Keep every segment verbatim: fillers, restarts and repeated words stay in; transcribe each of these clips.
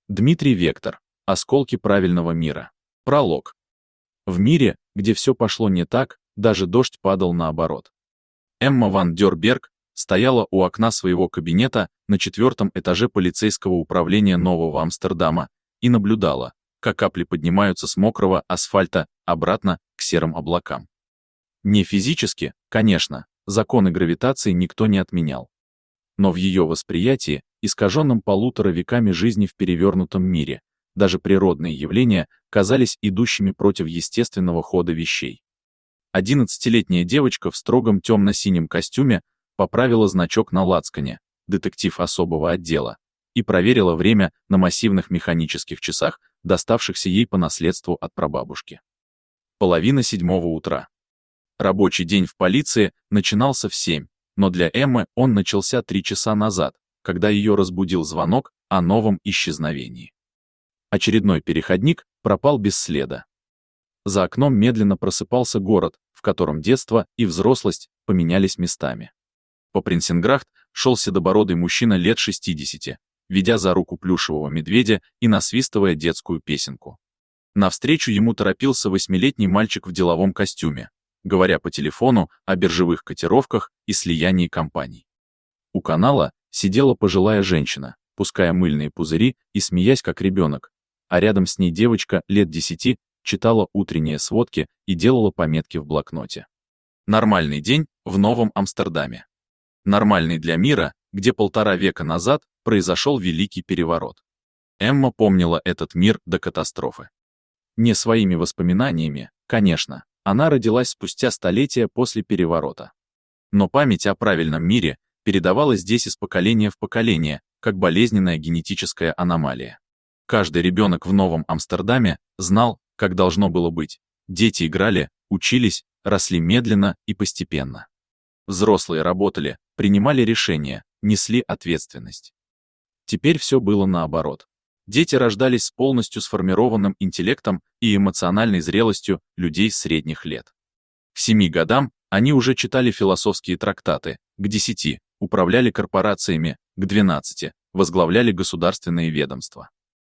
Дмитрий Вектор. Осколки правильного мира. Пролог. В мире, где все пошло не так, даже дождь падал наоборот. Эмма ван дер Берг стояла у окна своего кабинета на четвертом этаже полицейского управления Нового Амстердама и наблюдала, как капли поднимаются с мокрого асфальта обратно к серым облакам. Не физически, конечно, законы гравитации никто не отменял. Но в ее восприятии, искаженном полутора веками жизни в перевернутом мире, даже природные явления казались идущими против естественного хода вещей. Одиннадцатилетняя девочка в строгом темно-синем костюме поправила значок на лацкане, детектив особого отдела, и проверила время на массивных механических часах, доставшихся ей по наследству от прабабушки. Половина седьмого утра. Рабочий день в полиции начинался в семь, но для Эммы он начался три часа назад, когда ее разбудил звонок о новом исчезновении. Очередной переходник пропал без следа. За окном медленно просыпался город, в котором детство и взрослость поменялись местами. По Принценграхт шел седобородый мужчина лет шестидесяти, ведя за руку плюшевого медведя и насвистывая детскую песенку. Навстречу ему торопился восьмилетний мальчик в деловом костюме, говоря по телефону о биржевых котировках и слиянии компаний. У канала сидела пожилая женщина, пуская мыльные пузыри и смеясь как ребенок, а рядом с ней девочка лет десяти читала утренние сводки и делала пометки в блокноте. Нормальный день в Новом Амстердаме. Нормальный для мира, где полтора века назад произошел Великий переворот. Эмма помнила этот мир до катастрофы. Не своими воспоминаниями, конечно, она родилась спустя столетия после переворота. Но память о правильном мире передавалась здесь из поколения в поколение, как болезненная генетическая аномалия. Каждый ребенок в Новом Амстердаме знал, как должно было быть. Дети играли, учились, росли медленно и постепенно. Взрослые работали, принимали решения, несли ответственность. Теперь все было наоборот. Дети рождались с полностью сформированным интеллектом и эмоциональной зрелостью людей средних лет. К семи годам они уже читали философские трактаты, к десяти управляли корпорациями, к двенадцати возглавляли государственные ведомства.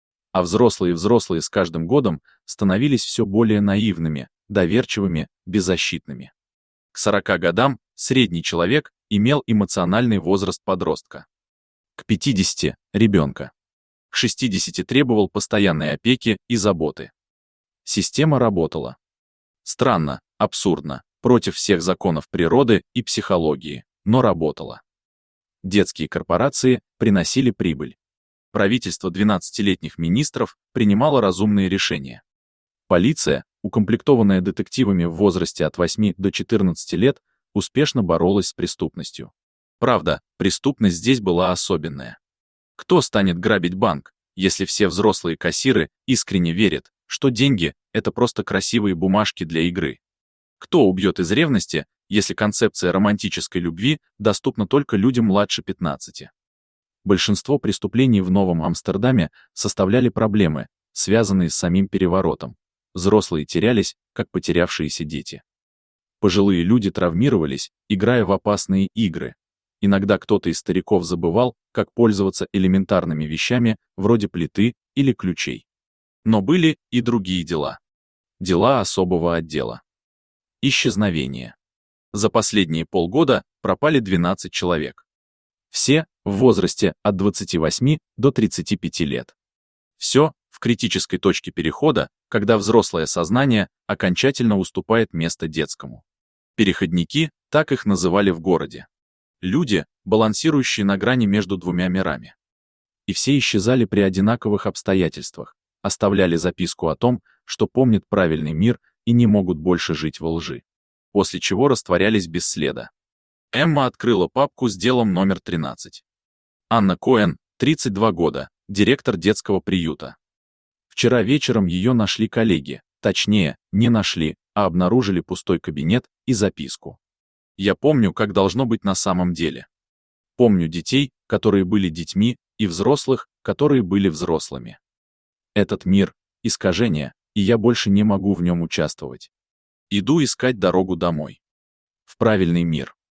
А взрослые взрослые с каждым годом становились все более наивными, доверчивыми, беззащитными. К сорока годам средний человек имел эмоциональный возраст подростка. К пятидесяти – ребенка. К шестидесяти требовал постоянной опеки и заботы. Система работала. Странно, абсурдно, против всех законов природы и психологии, но работала. Детские корпорации приносили прибыль. Правительство двенадцатилетних министров принимало разумные решения. Полиция, укомплектованная детективами в возрасте от восьми до четырнадцати лет, успешно боролась с преступностью. Правда, преступность здесь была особенная. Кто станет грабить банк, если все взрослые кассиры искренне верят, что деньги – это просто красивые бумажки для игры? Кто убьет из ревности, если концепция романтической любви доступна только людям младше пятнадцати? Большинство преступлений в Новом Амстердаме составляли проблемы, связанные с самим переворотом. Взрослые терялись, как потерявшиеся дети. Пожилые люди травмировались, играя в опасные игры. Иногда кто-то из стариков забывал, как пользоваться элементарными вещами, вроде плиты или ключей. Но были и другие дела. Дела особого отдела. Исчезновение. За последние полгода пропали двенадцать человек. Все в возрасте от двадцати восьми до тридцати пяти лет. Все в критической точке перехода, когда взрослое сознание окончательно уступает место детскому. Переходники, так их называли в городе. Люди, балансирующие на грани между двумя мирами. И все исчезали при одинаковых обстоятельствах, оставляли записку о том, что помнят правильный мир и не могут больше жить во лжи. После чего растворялись без следа. Эмма открыла папку с делом номер тринадцать. Анна Коэн, тридцать два года, директор детского приюта. Вчера вечером ее нашли коллеги, точнее, не нашли, а обнаружили пустой кабинет и записку. Я помню, как должно быть на самом деле. Помню детей, которые были детьми, и взрослых, которые были взрослыми. Этот мир — искажение, и я больше не могу в нем участвовать. Иду искать дорогу домой. В правильный мир.